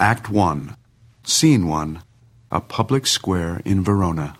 Act 1, Scene 1, a public square in Verona.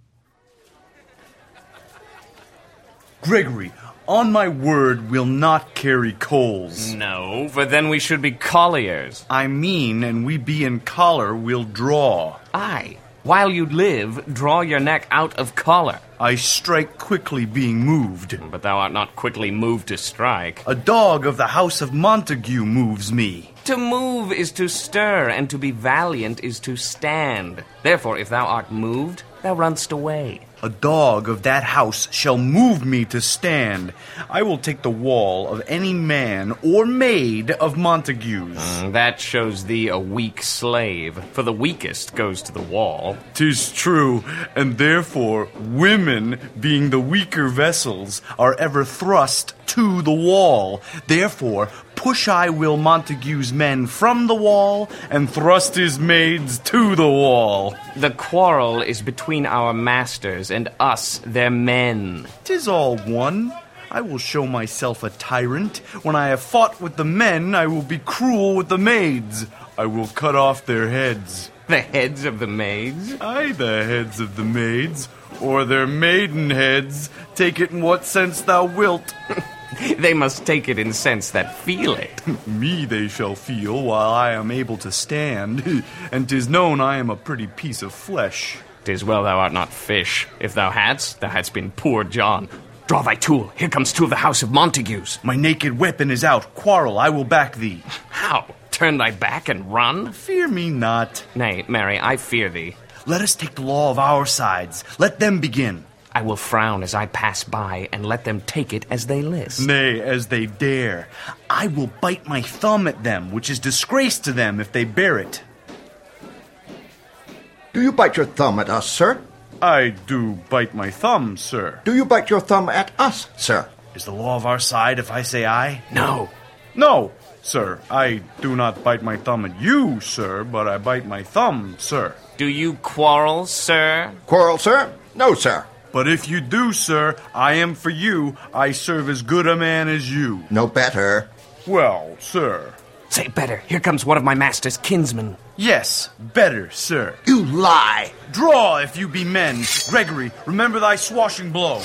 Gregory, on my word, we'll not carry coals. No, for then we should be colliers. I mean, and we be in collar, we'll draw. Aye, while you live, draw your neck out of collar. I strike quickly being moved. But thou art not quickly moved to strike. A dog of the house of Montague moves me. To move is to stir, and to be valiant is to stand. Therefore, if thou art moved, thou runst away. A dog of that house shall move me to stand. I will take the wall of any man or maid of Montague's. That shows thee a weak slave, for the weakest goes to the wall. 'Tis true, and therefore women, being the weaker vessels, are ever thrust to the wall. Therefore, push I will Montague's men from the wall, and thrust his maids to the wall. The quarrel is between our masters and us, their men. 'Tis all one. I will show myself a tyrant. When I have fought with the men, I will be cruel with the maids. I will cut off their heads. The heads of the maids? Aye, the heads of the maids, or their maiden heads. Take it in what sense thou wilt. They must take it in sense that feel it. Me they shall feel while I am able to stand, and 'tis known I am a pretty piece of flesh. 'Tis well thou art not fish. If thou hadst been poor John. Draw thy tool. Here comes two of the house of Montagues. My naked weapon is out. Quarrel, I will back thee. How? Turn thy back and run? Fear me not. Nay, marry, I fear thee. Let us take the law of our sides. Let them begin. I will frown as I pass by, and let them take it as they list. Nay, as they dare. I will bite my thumb at them, which is disgrace to them if they bear it. Do you bite your thumb at us, sir? I do bite my thumb, sir. Do you bite your thumb at us, sir? Is the law of our side if I say aye? No. No, sir. I do not bite my thumb at you, sir, but I bite my thumb, sir. Do you quarrel, sir? Quarrel, sir? No, sir. But if you do, sir, I am for you. I serve as good a man as you. No better. Well, sir. Say better. Here comes one of my master's kinsmen. Yes, better, sir. You lie. Draw if you be men. Gregory, remember thy swashing blow.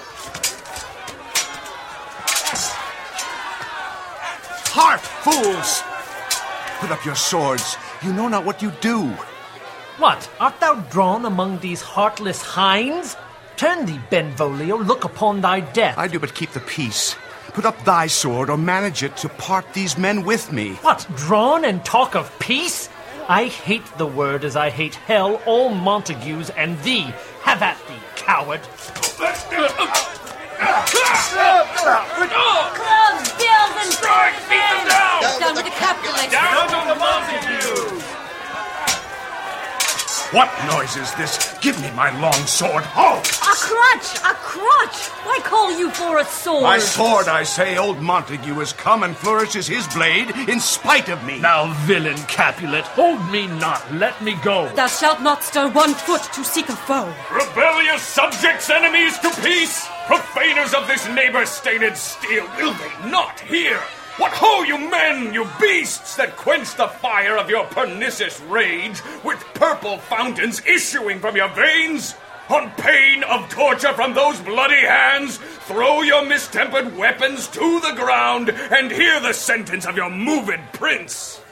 Hark, fools! Put up your swords. You know not what you do. What, art thou drawn among these heartless hinds? Turn thee, Benvolio, look upon thy death. I do but keep the peace. Put up thy sword, or manage it to part these men with me. What, drawn and talk of peace? I hate the word as I hate hell, all Montagues, and thee. Have at thee, coward. Clubs, bills, and Strike! Beat them down! down with the Capulets. Down with the Montagues! What noise is this? Give me my long sword. Halt! A crutch! A crutch! Why call you for a sword? My sword, I say. Old Montague has come and flourishes his blade in spite of me. Now, villain Capulet, hold me not. Let me go. Thou shalt not stir 1 foot to seek a foe. Rebellious subjects, enemies to peace! Profaners of this neighbor-stained steel, will they not hear? What ho, you men, you beasts, that quench the fire of your pernicious rage with purple fountains issuing from your veins? On pain of torture from those bloody hands, throw your mistempered weapons to the ground and hear the sentence of your moved prince.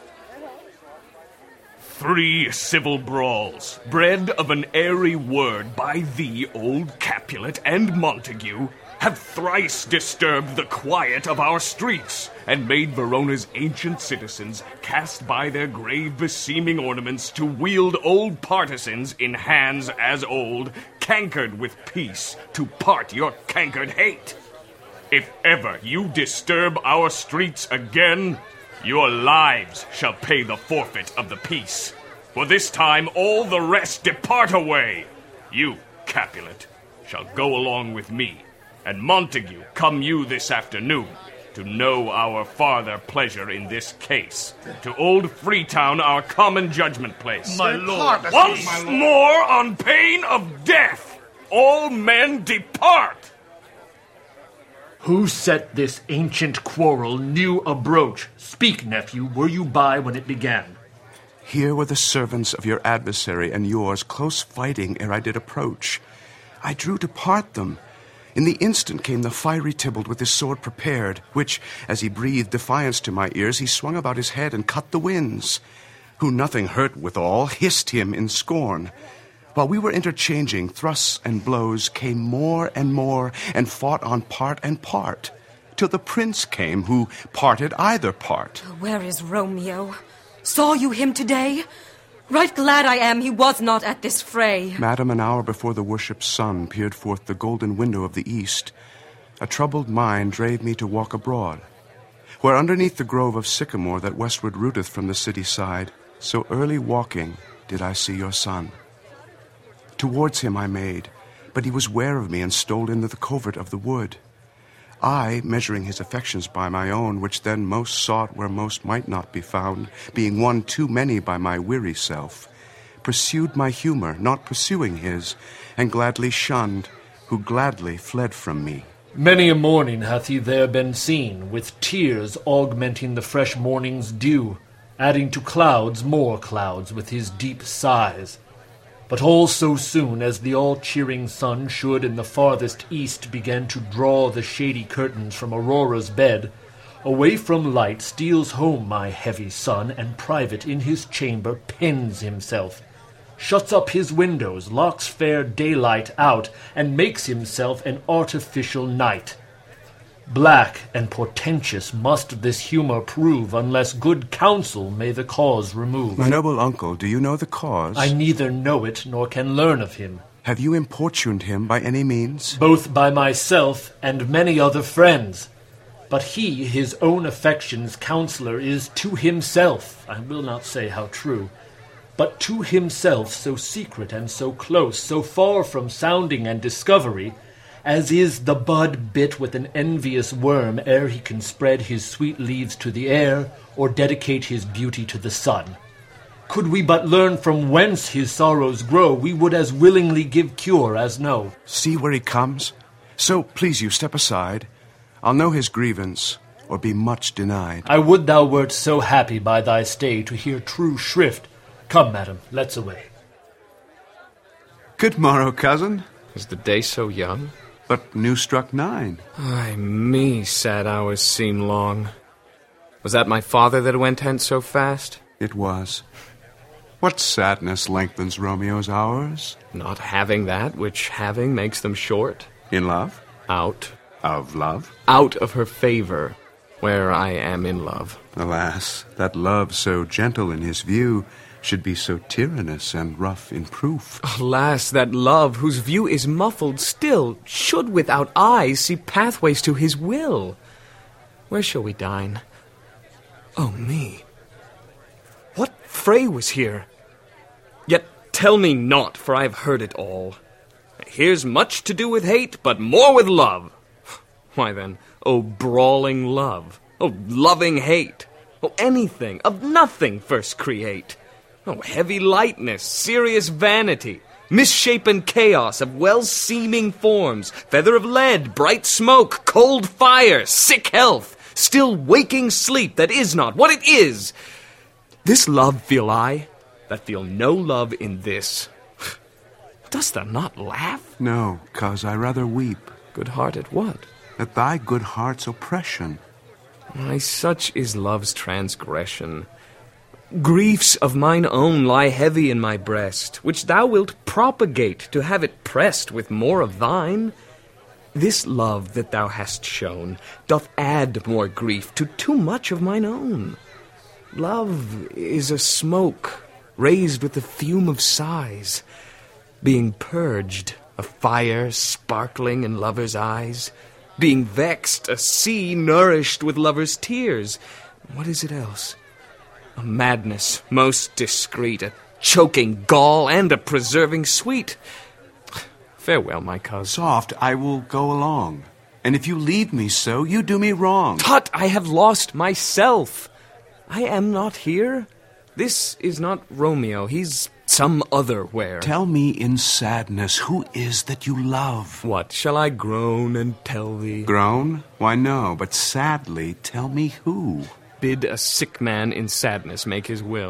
3 civil brawls, bred of an airy word by thee, old Capulet and Montague, have thrice disturbed the quiet of our streets, and made Verona's ancient citizens cast by their grave beseeming ornaments to wield old partisans in hands as old, cankered with peace, to part your cankered hate. If ever you disturb our streets again, your lives shall pay the forfeit of the peace. For this time all the rest depart away. You, Capulet, shall go along with me, and Montague, come you this afternoon, to know our farther pleasure in this case. To old Freetown, our common judgment place. My lord. Once more, on pain of death, all men depart! Who set this ancient quarrel new abroach? Speak, nephew, were you by when it began? Here were the servants of your adversary and yours close fighting ere I did approach. I drew to part them. In the instant came the fiery Tybalt with his sword prepared, which, as he breathed defiance to my ears, he swung about his head and cut the winds. Who nothing hurt withal, hissed him in scorn. While we were interchanging thrusts and blows, came more, and fought on part and part, till the prince came, who parted either part. Where is Romeo? Saw you him today? Right glad I am he was not at this fray. Madam, an hour before the worshipped sun peered forth the golden window of the east, a troubled mind drave me to walk abroad, where underneath the grove of sycamore that westward rooteth from the city side, so early walking did I see your son. Towards him I made, but he was ware of me and stole into the covert of the wood. I, measuring his affections by my own, which then most sought where most might not be found, being one too many by my weary self, pursued my humor, not pursuing his, and gladly shunned, who gladly fled from me. Many a morning hath he there been seen, with tears augmenting the fresh morning's dew, adding to clouds more clouds with his deep sighs. But all so soon as the all-cheering sun should in the farthest east begin to draw the shady curtains from Aurora's bed, away from light steals home my heavy son, and private in his chamber pins himself, shuts up his windows, locks fair daylight out, and makes himself an artificial night. Black and portentous must this humour prove, unless good counsel may the cause remove. My noble uncle, do you know the cause? I neither know it, nor can learn of him. Have you importuned him by any means? Both by myself and many other friends. But he, his own affections' counsellor, is to himself, I will not say how true, but to himself so secret and so close, so far from sounding and discovery, as is the bud bit with an envious worm ere he can spread his sweet leaves to the air, or dedicate his beauty to the sun. Could we but learn from whence his sorrows grow, we would as willingly give cure as know. See where he comes. So, please you, step aside. I'll know his grievance, or be much denied. I would thou wert so happy by thy stay to hear true shrift. Come, madam, let's away. Good morrow, cousin. Is the day so young? But new struck 9. Ay me, sad hours seem long. Was that my father that went hence so fast? It was. What sadness lengthens Romeo's hours? Not having that which having makes them short. In love? Out. Of love? Out of her favor, where I am in love. Alas, that love so gentle in his view should be so tyrannous and rough in proof. Alas, that love, whose view is muffled still, should without eyes see pathways to his will. Where shall we dine? Oh, me. What fray was here? Yet tell me not, for I have heard it all. Here's much to do with hate, but more with love. Why then, oh brawling love, oh loving hate, oh anything, of nothing first create. Oh, heavy lightness, serious vanity, misshapen chaos of well-seeming forms, feather of lead, bright smoke, cold fire, sick health, still waking sleep that is not what it is. This love feel I, that feel no love in this. Dost thou not laugh? No, 'cause I rather weep. Good-hearted what? At thy good heart's oppression. Why, such is love's transgression. Griefs of mine own lie heavy in my breast, which thou wilt propagate to have it pressed with more of thine. This love that thou hast shown doth add more grief to too much of mine own. Love is a smoke raised with the fume of sighs, being purged, a fire sparkling in lovers' eyes, being vexed, a sea nourished with lovers' tears. What is it else? A madness most discreet, a choking gall, and a preserving sweet. Farewell, my cousin. Soft, I will go along. And if you leave me so, you do me wrong. Tut, I have lost myself. I am not here. This is not Romeo. He's some other where. Tell me in sadness, who is that you love? What, shall I groan and tell thee? Groan? Why, no, but sadly tell me who. Bid a sick man in sadness make his will.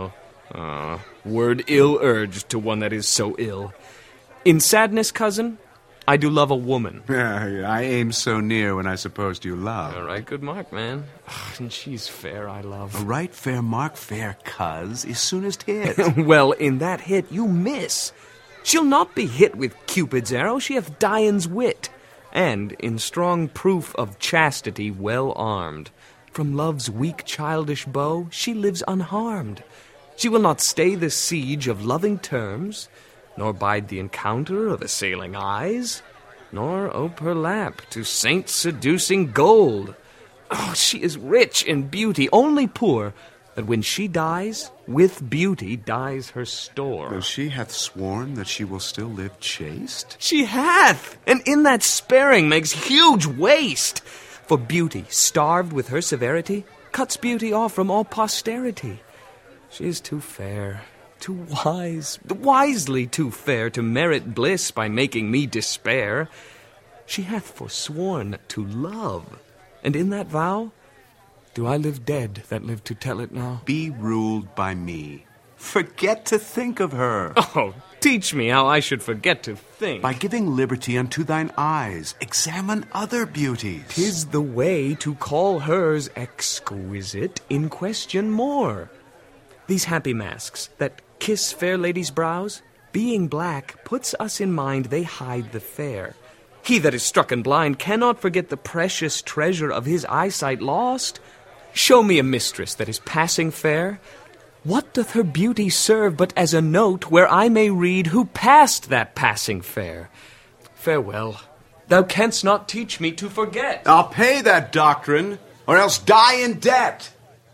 Word ill-urged to one that is so ill. In sadness, cousin, I do love a woman. I aim so near when I supposed you love. All right, good mark, man. And she's fair, I love. A right fair mark, fair cuz, is soonest hit. Well, in that hit, you miss. She'll not be hit with Cupid's arrow, she hath Dian's wit. And, in strong proof of chastity well armed, from love's weak childish bow she lives unharmed. She will not stay the siege of loving terms, nor bide the encounter of assailing eyes, nor ope her lap to saints seducing gold. Oh, she is rich in beauty, only poor, that when she dies, with beauty dies her store. Though she hath sworn that she will still live chaste? She hath, and in that sparing makes huge waste. For beauty, starved with her severity, cuts beauty off from all posterity. She is too fair, too wise, wisely too fair to merit bliss by making me despair. She hath forsworn to love, and in that vow do I live dead that live to tell it now. Be ruled by me. Forget to think of her. Oh, teach me how I should forget to think. By giving liberty unto thine eyes, examine other beauties. 'Tis the way to call hers exquisite in question more. These happy masks that kiss fair ladies' brows, being black, puts us in mind they hide the fair. He that is struck and blind cannot forget the precious treasure of his eyesight lost. Show me a mistress that is passing fair. What doth her beauty serve but as a note where I may read who passed that passing fair? Farewell. Thou canst not teach me to forget. I'll pay that doctrine, or else die in debt.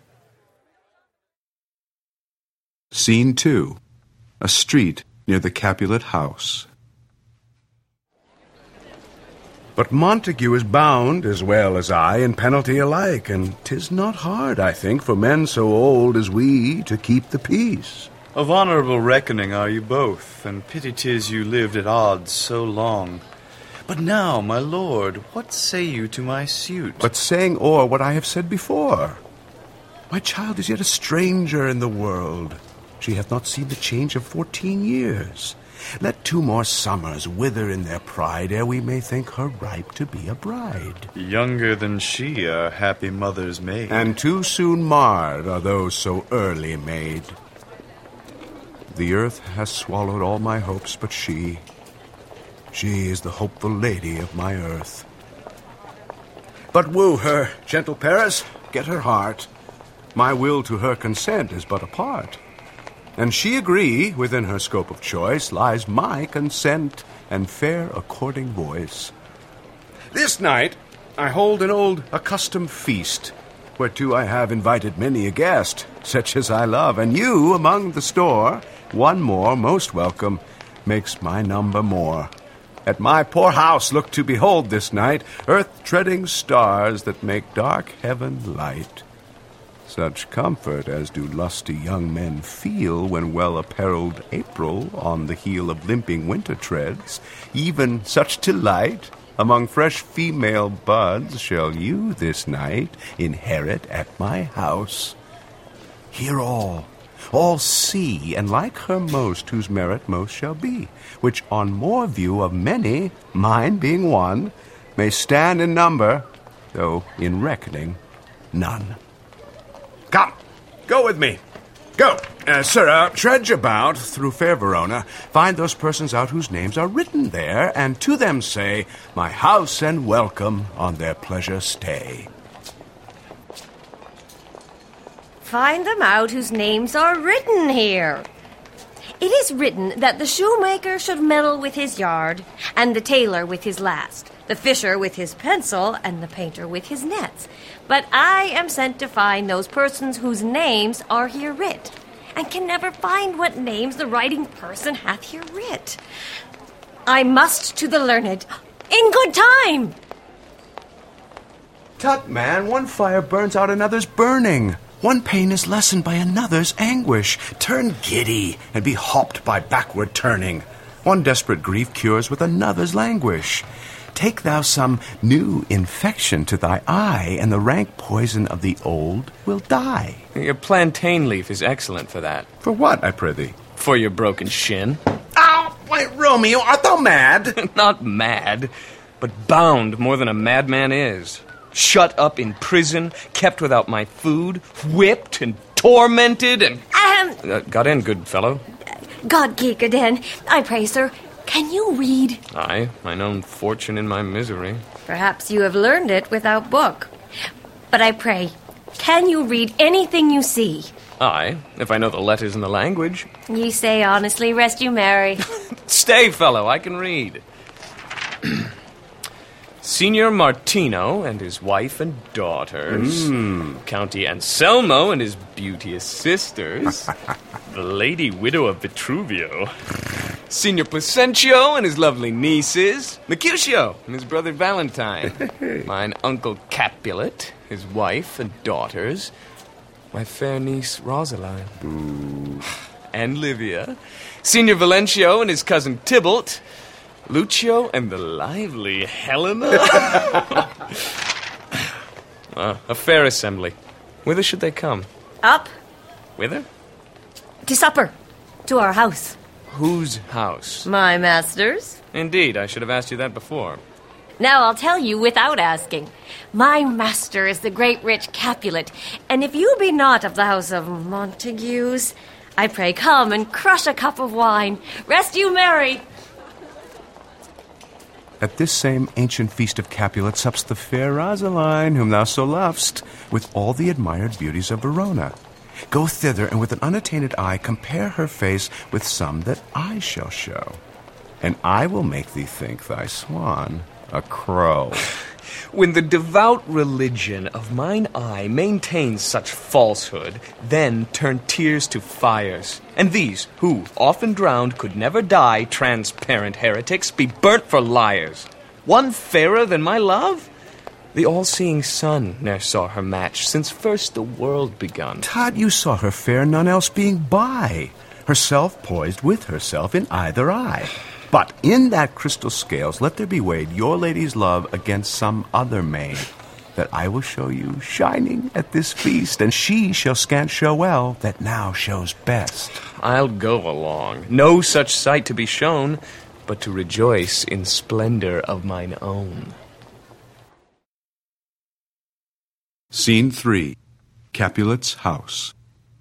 Scene 2. A street near the Capulet house. But Montague is bound, as well as I, in penalty alike, and 'tis not hard, I think, for men so old as we to keep the peace. Of honorable reckoning are you both, and pity 'tis you lived at odds so long. But now, my lord, what say you to my suit? But saying o'er what I have said before, my child is yet a stranger in the world. She hath not seen the change of 14 years. Let 2 more summers wither in their pride ere we may think her ripe to be a bride. Younger than she are happy mothers made. And too soon marred are those so early made. The earth has swallowed all my hopes but she. She is the hopeful lady of my earth. But woo her, gentle Paris, get her heart. My will to her consent is but a part. And she agree, within her scope of choice lies my consent and fair according voice. This night I hold an old accustomed feast, whereto I have invited many a guest, such as I love, and you among the store, one more most welcome, makes my number more. At my poor house look to behold this night earth-treading stars that make dark heaven light. Such comfort as do lusty young men feel when well-apparelled April on the heel of limping winter treads, even such delight among fresh female buds shall you this night inherit at my house. Hear all see, and like her most whose merit most shall be, which on more view of many, mine being one, may stand in number, though in reckoning none. Come, go with me. Go, sirrah, trudge about through fair Verona, find those persons out whose names are written there, and to them say, my house and welcome on their pleasure stay. Find them out whose names are written here. It is written that the shoemaker should meddle with his yard, and the tailor with his last, the fisher with his pencil, and the painter with his nets. But I am sent to find those persons whose names are here writ, and can never find what names the writing person hath here writ. I must to the learned, in good time. Tut, man, one fire burns out another's burning. One pain is lessened by another's anguish. Turn giddy and be hopped by backward turning. One desperate grief cures with another's languish. Take thou some new infection to thy eye, and the rank poison of the old will die. Your plantain leaf is excellent for that. For what, I prithee? For your broken shin. Ow! Why, Romeo, art thou mad? Not mad, but bound more than a madman is. Shut up in prison, kept without my food, whipped and tormented and... got in, good fellow. God Geekaden, I pray, sir, can you read? Aye, mine own fortune in my misery. Perhaps you have learned it without book. But I pray, can you read anything you see? Aye, if I know the letters in the language. Ye say honestly, rest you merry. Stay, fellow, I can read. Signor Martino and his wife and daughters, County Anselmo and his beauteous sisters, the lady widow of Vitruvio, Signor Placentio and his lovely nieces, Mercutio and his brother Valentine, mine uncle Capulet, his wife and daughters, my fair niece Rosaline, and Livia, Signor Valencio and his cousin Tybalt, Lucio and the lively Helena. A fair assembly. Whither should they come? Up. Whither? To supper. To our house. Whose house? My master's. Indeed, I should have asked you that before. Now I'll tell you without asking. My master is the great rich Capulet, and if you be not of the house of Montagues, I pray come and crush a cup of wine. Rest you merry. At this same ancient feast of Capulet sups the fair Rosaline, whom thou so lovest, with all the admired beauties of Verona. Go thither, and with an unattainted eye compare her face with some that I shall show. And I will make thee think thy swan a crow. When the devout religion of mine eye maintains such falsehood, then turn tears to fires. And these, who, often drowned, could never die, transparent heretics, be burnt for liars. One fairer than my love? The all-seeing sun ne'er saw her match, since first the world begun. Tod, you saw her fair, none else being by, herself poised with herself in either eye. But in that crystal scales let there be weighed your lady's love against some other maid, that I will show you shining at this feast, and she shall scant show well that now shows best. I'll go along. No such sight to be shown, but to rejoice in splendor of mine own. Scene 3. Capulet's house.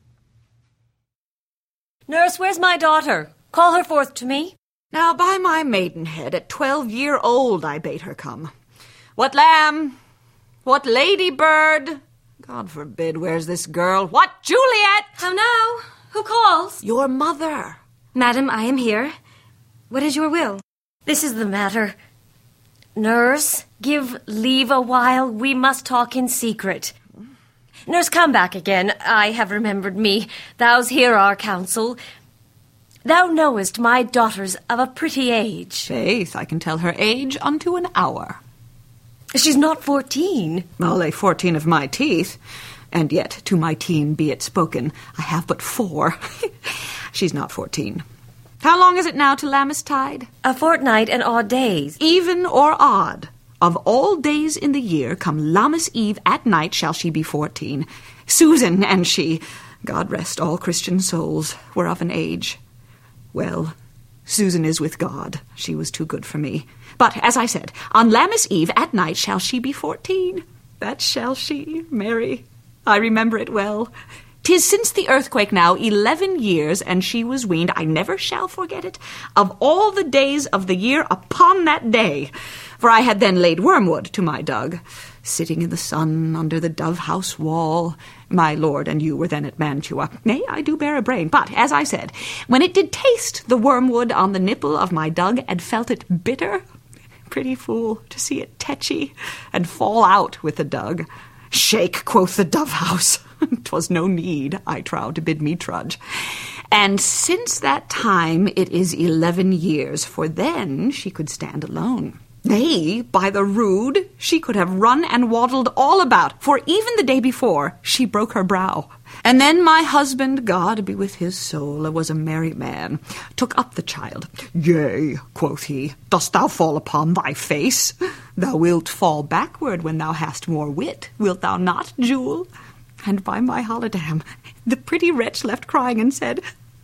Nurse, where's my daughter? Call her forth to me. Now, by my maidenhead, at 12-year-old I bade her come. What lamb? What ladybird? God forbid, where's this girl? What Juliet? How now? Who calls? Your mother. Madam, I am here. What is your will? This is the matter. Nurse, give leave a while. We must talk in secret. Nurse, come back again. I have remembered me. Thou's hear our counsel. Thou knowest my daughter's of a pretty age. Faith, I can tell her age unto an hour. She's not 14. I'll lay 14 of my teeth. And yet, to my teen be it spoken, I have but 4. She's not 14. How long is it now to Lammas tide? A fortnight and odd days. Even or odd. Of all days in the year, come Lammas Eve at night shall she be 14. Susan and she, God rest all Christian souls, were of an age. Well, Susan is with God. She was too good for me. But, as I said, on Lammas Eve at night shall she be 14. That shall she, Mary. I remember it well. 'Tis since the earthquake now 11 years, and she was weaned. I never shall forget it. Of all the days of the year upon that day. For I had then laid wormwood to my dug, sitting in the sun under the dove-house wall. My lord and you were then at Mantua. Nay, I do bear a brain. But, as I said, when it did taste the wormwood on the nipple of my dug, and felt it bitter, pretty fool, to see it tetchy, and fall out with the dug. Shake, quoth the dove-house. 'Twas no need, I trow, to bid me trudge. And since that time it is 11 years, for then she could stand alone. Nay, by the rood, she could have run and waddled all about, for even the day before she broke her brow, And then my husband, God be with his soul, was a merry man, took up the child. Yea, quoth he, dost thou fall upon thy face? Thou wilt fall backward when thou hast more wit, wilt thou not, Jewel? And by my holidam, the pretty wretch left crying and said,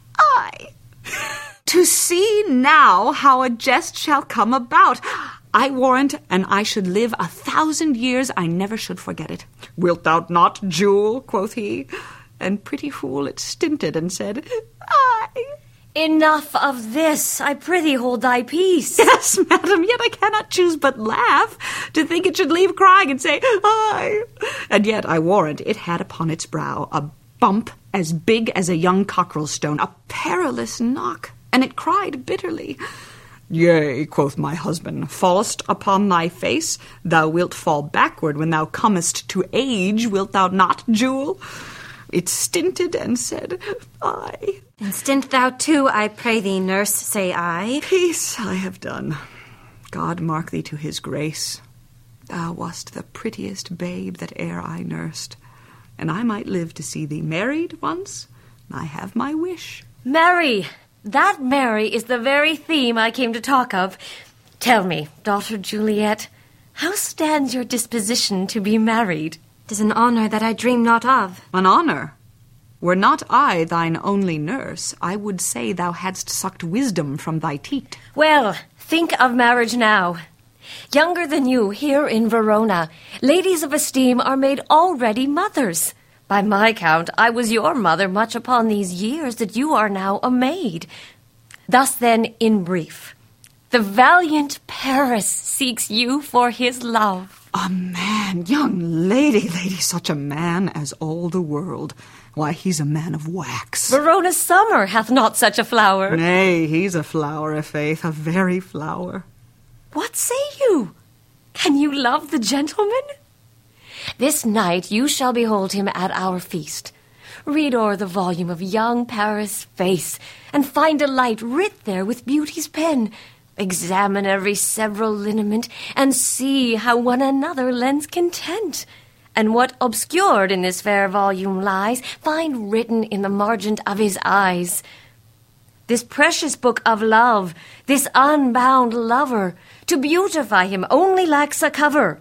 I. To see now how a jest shall come about. I warrant, an I should live 1,000 years, I never should forget it. Wilt thou not, Jewel? Quoth he. And pretty fool it stinted and said, I. Enough of this, I prithee hold thy peace. Yes, madam, yet I cannot choose but laugh, to think it should leave crying and say, I. And yet, I warrant, it had upon its brow a bump as big as a young cockerel stone, a perilous knock, and it cried bitterly. Yea, quoth my husband, fallest upon thy face, thou wilt fall backward when thou comest to age, wilt thou not, Jewel? It stinted and said, I. And stint thou too, I pray thee, nurse, say I. Peace I have done. God mark thee to his grace. Thou wast the prettiest babe that e'er I nursed, and I might live to see thee married once. I have my wish. Mary! That Mary is the very theme I came to talk of. Tell me, daughter Juliet, how stands your disposition to be married? 'Tis an honour that I dream not of. An honour? Were not I thine only nurse, I would say thou hadst sucked wisdom from thy teat. Well, think of marriage now. Younger than you, here in Verona, ladies of esteem are made already mothers. By my count, I was your mother much upon these years that you are now a maid. Thus then, in brief, the valiant Paris seeks you for his love. A man, young lady, such a man as all the world. Why, he's a man of wax. Verona's summer hath not such a flower. Nay, he's a flower, i' faith, a very flower. What say you? Can you love the gentleman? This night you shall behold him at our feast. Read o'er the volume of young Paris' face, and find delight writ there with beauty's pen. Examine every several lineament, and see how one another lends content. And what obscured in this fair volume lies, find written in the margin of his eyes. This precious book of love, this unbound lover, to beautify him only lacks a cover.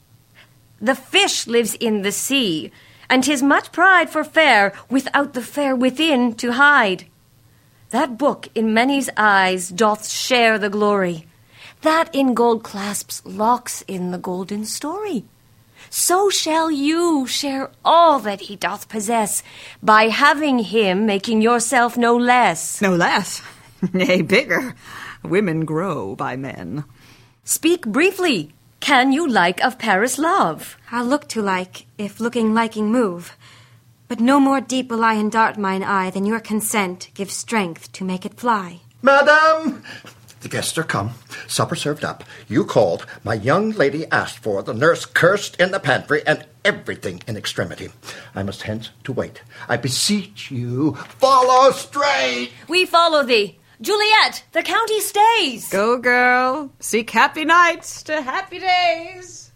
The fish lives in the sea, and 'tis much pride for fair, without the fair within to hide. That book in many's eyes doth share the glory, that in gold clasps locks in the golden story. So shall you share all that he doth possess, by having him making yourself no less. No less? Nay, bigger. Women grow by men. Speak briefly. Can you like of Paris love? I'll look to like, if looking liking move. But no more deep will I endart mine eye than your consent gives strength to make it fly. Madam! The guests are come. Supper served up. You called. My young lady asked for. The nurse cursed in the pantry, and everything in extremity. I must hence to wait. I beseech you, follow straight! We follow thee. Juliet, the county stays. Go, girl. Seek happy nights to happy days.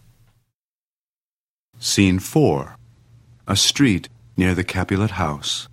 Scene 4. A street near the Capulet house.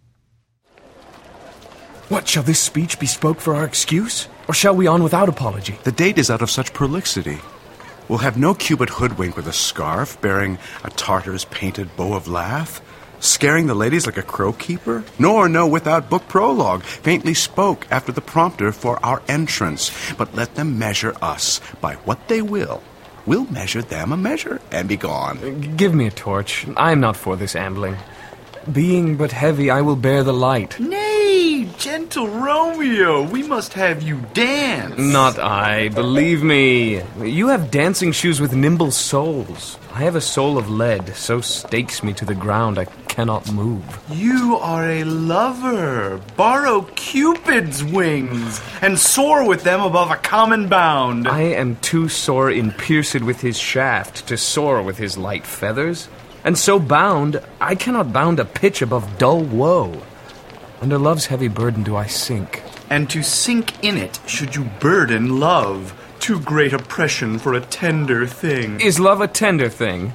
What, shall this speech be spoke for our excuse? Or shall we on without apology? The date is out of such prolixity. We'll have no Cupid hoodwink with a scarf, bearing a Tartar's painted bow of lath, scaring the ladies like a crow-keeper, nor no without book prologue, faintly spoke after the prompter for our entrance. But let them measure us by what they will. We'll measure them a measure, and be gone. Give me a torch. I am not for this ambling. Being but heavy, I will bear the light. Nay, gentle Romeo, we must have you dance. Not I, believe me. You have dancing shoes with nimble soles. I have a soul of lead, so stakes me to the ground I cannot move. You are a lover. Borrow Cupid's wings, and soar with them above a common bound. I am too sore in pierced with his shaft to soar with his light feathers. And so bound, I cannot bound a pitch above dull woe. Under love's heavy burden do I sink. And to sink in it should you burden love. Too great oppression for a tender thing. Is love a tender thing?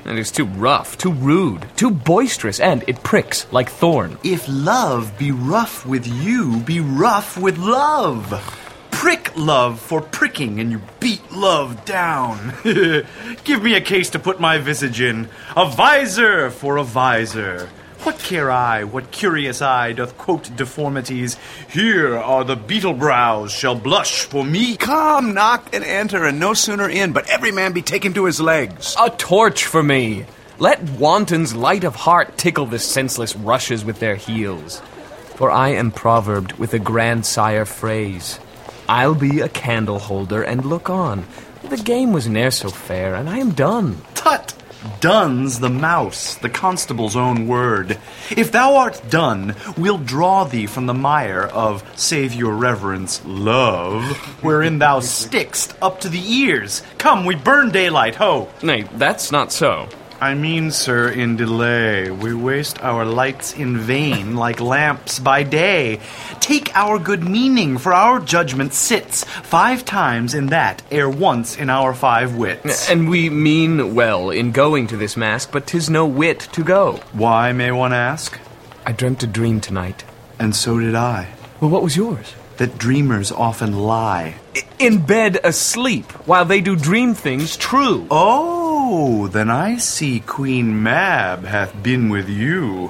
It is too rough, too rude, too boisterous, and it pricks like thorn. If love be rough with you, be rough with love. Prick love for pricking, and you beat love down. Give me a case to put my visage in, a visor for a visor. What care I, what curious eye doth quote deformities? Here are the beetle brows shall blush for me. Come, knock and enter, and no sooner in, but every man be taken to his legs. A torch for me! Let wantons light of heart tickle the senseless rushes with their heels. For I am proverbed with a grandsire phrase. I'll be a candle holder and look on. The game was ne'er so fair, and I am done. Tut! Done's the mouse, the constable's own word. If thou art done, we'll draw thee from the mire of, save your reverence, love, wherein thou stick'st up to the ears. Come, we burn daylight, ho! Nay, that's not so. I mean, sir, in delay. We waste our lights in vain like lamps by day. Take our good meaning, for our judgment sits 5 times in that, ere once in our 5 wits. And we mean well in going to this mask, but 'tis no wit to go. Why, may one ask? I dreamt a dream tonight. And so did I. Well, what was yours? That dreamers often lie. In bed asleep, while they do dream things true. Oh, then I see Queen Mab hath been with you.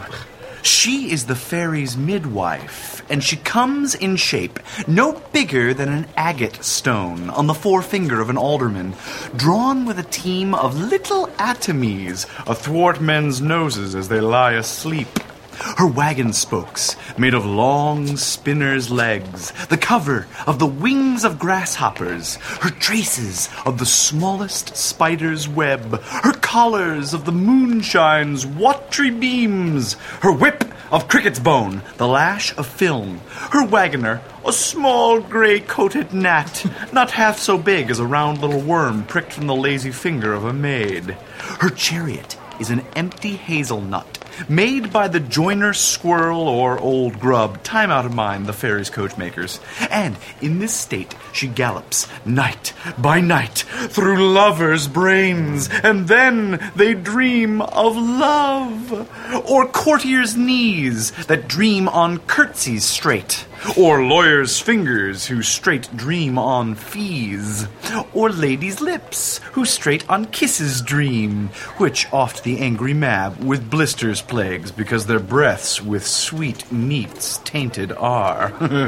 She is the fairy's midwife, and she comes in shape no bigger than an agate stone on the forefinger of an alderman, drawn with a team of little atomies athwart men's noses as they lie asleep. Her wagon spokes, made of long spinner's legs, the cover of the wings of grasshoppers, her traces of the smallest spider's web, her collars of the moonshine's watery beams, her whip of cricket's bone, the lash of film, her wagoner, a small gray-coated gnat, not half so big as a round little worm pricked from the lazy finger of a maid. Her chariot is an empty hazelnut, made by the joiner squirrel or old grub, time out of mind, the fairies' coachmakers. And in this state she gallops night by night through lovers' brains, and then they dream of love. Or courtiers' knees that dream on curtsies straight, or lawyers' fingers who straight dream on fees, or ladies' lips who straight on kisses dream, which oft the angry Mab with blisters plagues, because their breaths with sweet meats tainted are.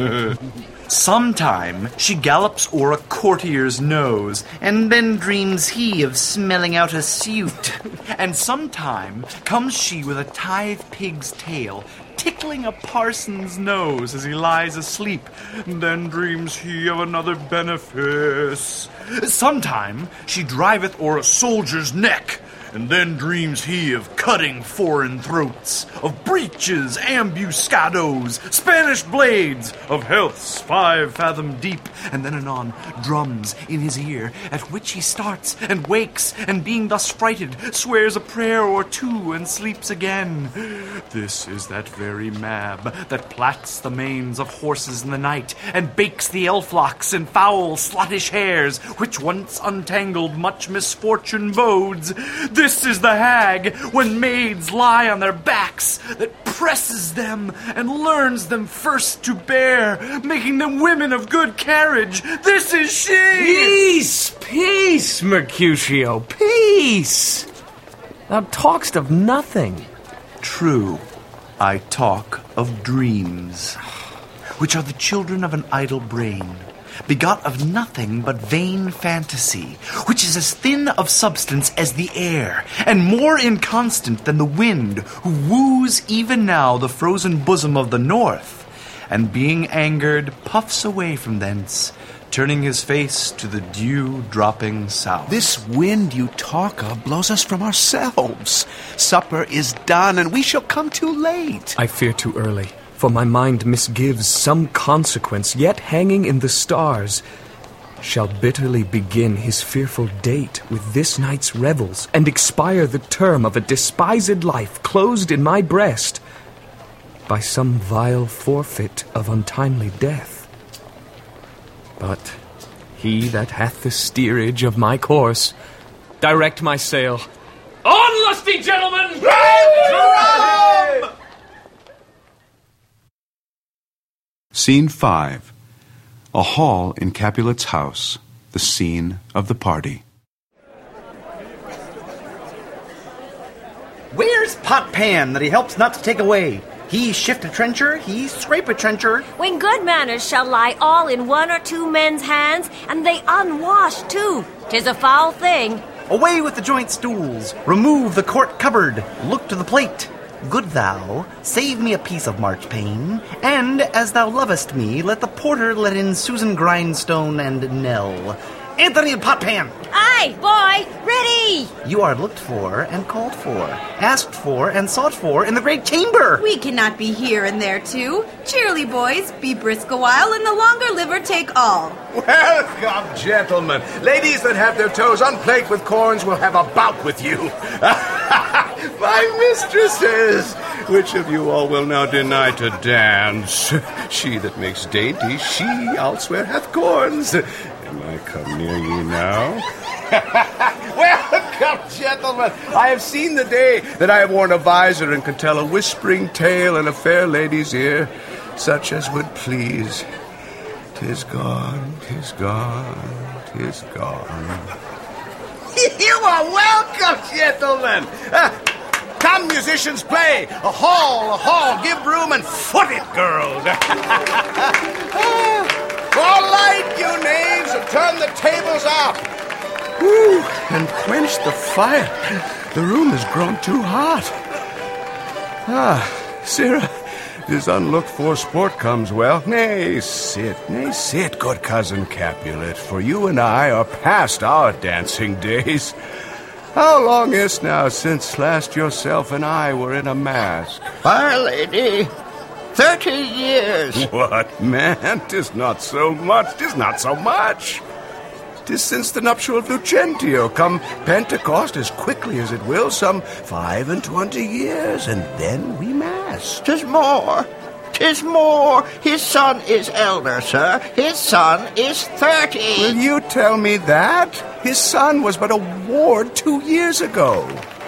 Sometime she gallops o'er a courtier's nose, and then dreams he of smelling out a suit. And sometime comes she with a tithe pig's tail, tickling a parson's nose as he lies asleep, and then dreams he of another benefice. Sometime she driveth o'er a soldier's neck, and then dreams he of cutting foreign throats, of breeches, ambuscados, Spanish blades, of healths 5 fathom deep, and then anon drums in his ear, at which he starts and wakes, and being thus frighted, swears a prayer or 2 and sleeps again. This is that very Mab that plats the manes of horses in the night, and bakes the elf-locks in foul sluttish hairs, which once untangled much misfortune bodes. This is the hag, when maids lie on their backs, that presses them and learns them first to bear, making them women of good carriage. This is she! Peace, peace, Mercutio, peace! Thou talk'st of nothing. True, I talk of dreams, which are the children of an idle brain, begot of nothing but vain fantasy, which is as thin of substance as the air, and more inconstant than the wind, who woos even now the frozen bosom of the north, and being angered puffs away from thence, turning his face to the dew-dropping south. This wind you talk of blows us from ourselves. Supper is done, and we shall come too late. I fear too early, for my mind misgives some consequence yet hanging in the stars shall bitterly begin his fearful date with this night's revels, and expire the term of a despised life closed in my breast by some vile forfeit of untimely death. But he that hath the steerage of my course, direct my sail. On musty, gentlemen! Drum! Scene 5. A hall in Capulet's house, the scene of the party. Where's Pot Pan that he helps not to take away? He shift a trencher, he scrape a trencher. When good manners shall lie all in one or two men's hands, and they unwashed too, 'tis a foul thing. Away with the joint stools, remove the court cupboard, look to the plate. Good thou, save me a piece of marchpane, and as thou lovest me, let the porter let in Susan Grindstone and Nell. Anthony and Pot Pan! Aye, boy, ready! You are looked for and called for, asked for and sought for in the great chamber. We cannot be here and there too. Cheerly, boys, be brisk a while, and the longer liver take all. Welcome, gentlemen. Ladies that have their toes unplagued with corns will have a bout with you. My mistresses, which of you all will now deny to dance? She that makes dainty, she, I'll swear, hath corns. Am I come near ye now? Welcome, gentlemen. I have seen the day that I have worn a visor and can tell a whispering tale in a fair lady's ear, such as would please. 'Tis gone, 'tis gone, 'tis gone. You are welcome, gentlemen. Come, musicians, play. A hall, give room and foot it, girls. All light, you knaves, and turn the tables out. Woo, and quench the fire. The room has grown too hot. Sirrah, this unlooked-for sport comes well. Nay, sit, good cousin Capulet, for you and I are past our dancing days. How long is now since last yourself and I were in a mask? Our Lady, 30 years. What, man? 'Tis not so much. 'Tis since the nuptial of Lucentio, come Pentecost as quickly as it will, some 25 years, and then we mass. 'Tis more. His son is elder, sir. His son is 30. Will you tell me that? His son was but a ward 2 years ago.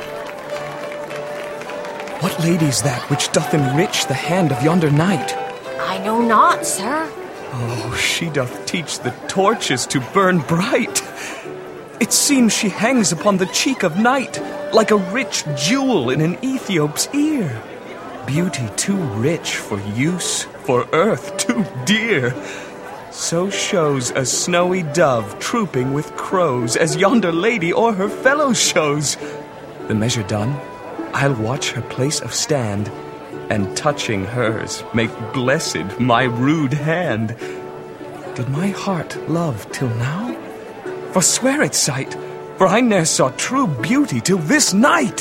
What lady's that which doth enrich the hand of yonder knight? I know not, sir. Oh, she doth teach the torches to burn bright. It seems she hangs upon the cheek of night, like a rich jewel in an Ethiop's ear. Beauty too rich for use, for earth too dear. So shows a snowy dove trooping with crows, as yonder lady o'er her fellows shows. The measure done, I'll watch her place of stand, and touching hers, make blessed my rude hand. Did my heart love till now? Forswear its sight, for I ne'er saw true beauty till this night.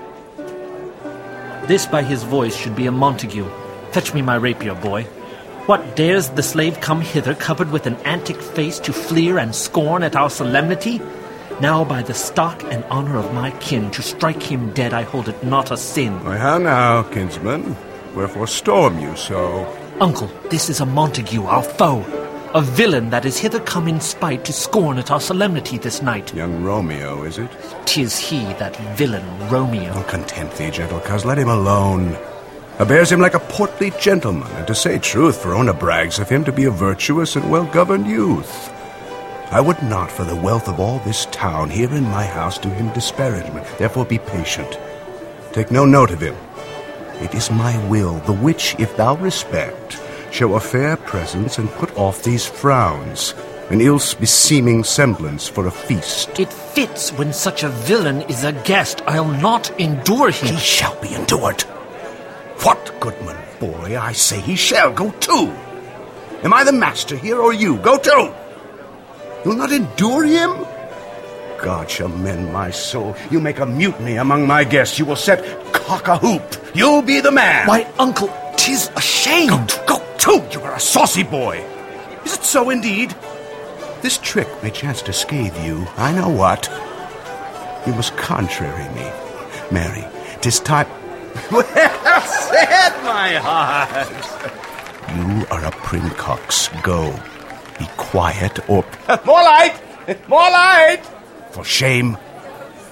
This by his voice should be a Montague. Fetch me my rapier, boy. What, dares the slave come hither covered with an antic face to fleer and scorn at our solemnity? Now by the stock and honor of my kin, to strike him dead I hold it not a sin. Why, how now, kinsman? Wherefore storm you so? Uncle, this is a Montague, our foe. A villain that is hither come in spite to scorn at our solemnity this night. Young Romeo, is it? 'Tis he, that villain Romeo. Oh, content thee, gentle coz, let him alone. Bears him like a portly gentleman, and to say truth, Verona brags of him to be a virtuous and well-governed youth. I would not, for the wealth of all this town, here in my house do him disparagement. Therefore be patient. Take no note of him. It is my will, the which, if thou respect, show a fair presence and put off these frowns, an ill-beseeming semblance for a feast. It fits when such a villain is a guest. I'll not endure him. He shall be endured. What, goodman, boy, I say he shall go too. Am I the master here, or you? Go too. You'll not endure him? God shall mend my soul. You make a mutiny among my guests. You will set cock-a-hoop. You'll be the man. Why, uncle, 'tis a shame. Go too. You are a saucy boy. Is it so indeed? This trick may chance to scathe you. I know what. You must contrary me. Marry, 'tis time... Well said, my heart. You are a princox. Go. Be quiet, or... More light! More light! For shame.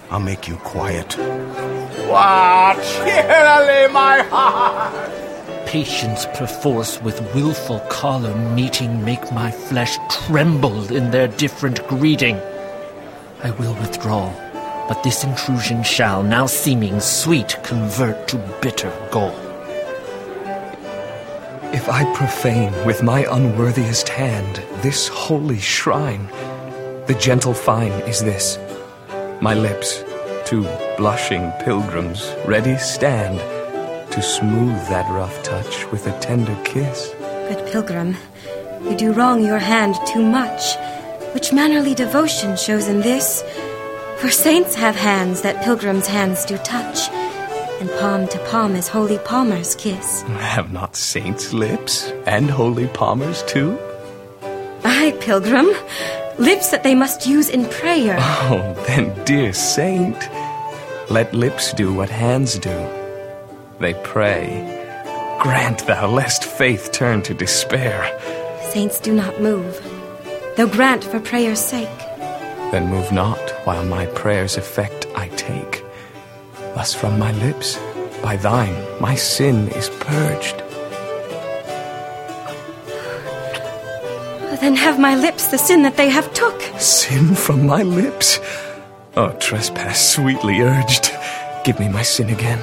I'll make you quiet. What cheerily, my heart! Patience perforce with willful choler meeting make my flesh tremble in their different greeting. I will withdraw, but this intrusion shall, now seeming sweet, convert to bitter gall. If I profane with my unworthiest hand this holy shrine, the gentle fine is this: my lips, two blushing pilgrims, ready stand to smooth that rough touch with a tender kiss. Good pilgrim, you do wrong your hand too much, which mannerly devotion shows in this. For saints have hands that pilgrims' hands do touch, and palm to palm is holy palmer's kiss. Have not saints lips, and holy palmers too? Aye, pilgrim, lips that they must use in prayer. Oh, then, dear saint, let lips do what hands do. They pray. Grant thou, lest faith turn to despair. Saints do not move, though grant for prayer's sake. Then move not, while my prayer's effect I take. Thus from my lips, by thine, my sin is purged. Then have my lips the sin that they have took. Sin from my lips? Oh, trespass sweetly urged. Give me my sin again.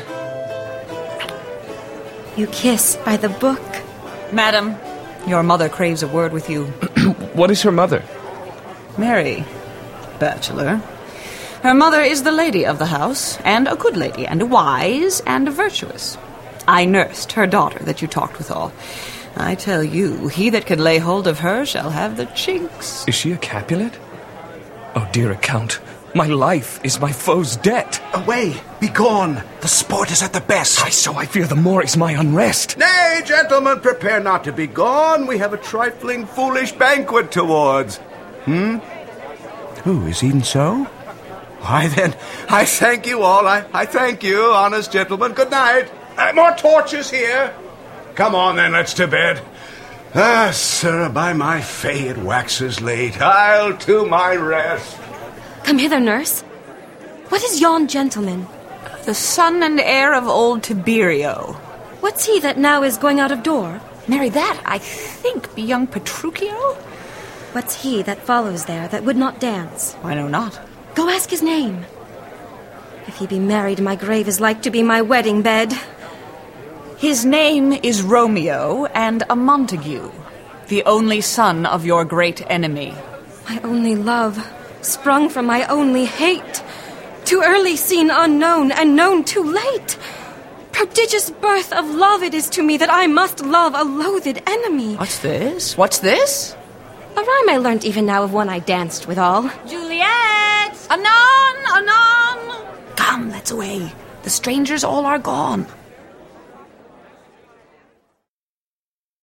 You kiss by the book. Madam, your mother craves a word with you. What is her mother? Mary, bachelor. Her mother is the lady of the house, and a good lady, and a wise, and a virtuous. I nursed her daughter that you talked withal. I tell you, he that can lay hold of her shall have the chinks. Is she a Capulet? Oh, dear account, my life is my foe's debt. Away, be gone. The sport is at the best. Aye, so I fear the more is my unrest. Nay, gentlemen, prepare not to be gone. We have a trifling, foolish banquet towards. Who, is even so? Why then, I thank you all. I thank you, honest gentlemen. Good night. More torches here. Come on, then, let's to bed. Ah, sir, by my fay, it waxes late. I'll to my rest. Come hither, nurse. What is yon gentleman? The son and heir of old Tiberio. What's he that now is going out of door? Mary, that, I think, be young Petruchio? What's he that follows there that would not dance? I know not. Go ask his name. If he be married, my grave is like to be my wedding bed. His name is Romeo, and a Montague, the only son of your great enemy. My only love, sprung from my only hate. Too early seen unknown, and known too late. Prodigious birth of love it is to me that I must love a loathed enemy. What's this? What's this? A rhyme I learnt even now of one I danced withal. Juliet! Anon! Anon! Come, let's away. The strangers all are gone.